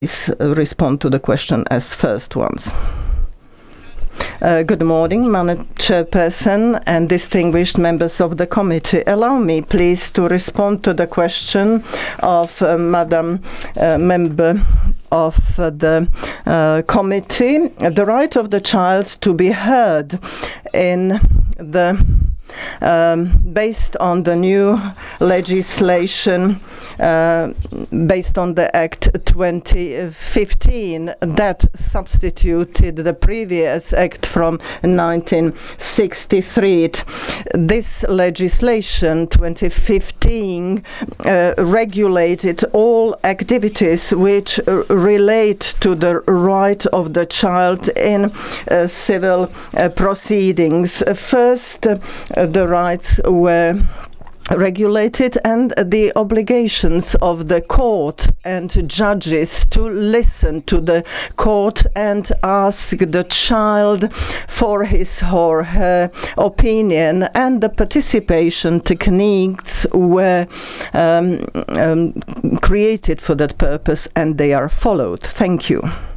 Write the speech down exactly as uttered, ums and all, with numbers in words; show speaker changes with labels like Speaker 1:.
Speaker 1: please respond to the question as first ones. Uh, good morning, Madam Chairperson and distinguished members of the committee. Allow me, please, to respond to the question of uh, Madam uh, Member of uh, the uh, committee. The right of the child to be heard in the Um, based on the new legislation, uh, based on the Act twenty fifteen that substituted the previous Act from nineteen sixty-three. This legislation, twenty fifteen, uh, regulated all activities which uh, relate to the right of the child in uh, civil uh, proceedings. First, uh, the rights were regulated and the obligations of the court and judges to listen to the court and ask the child for his or her opinion, and the participation techniques were um, um, created for that purpose and they are followed. Thank you.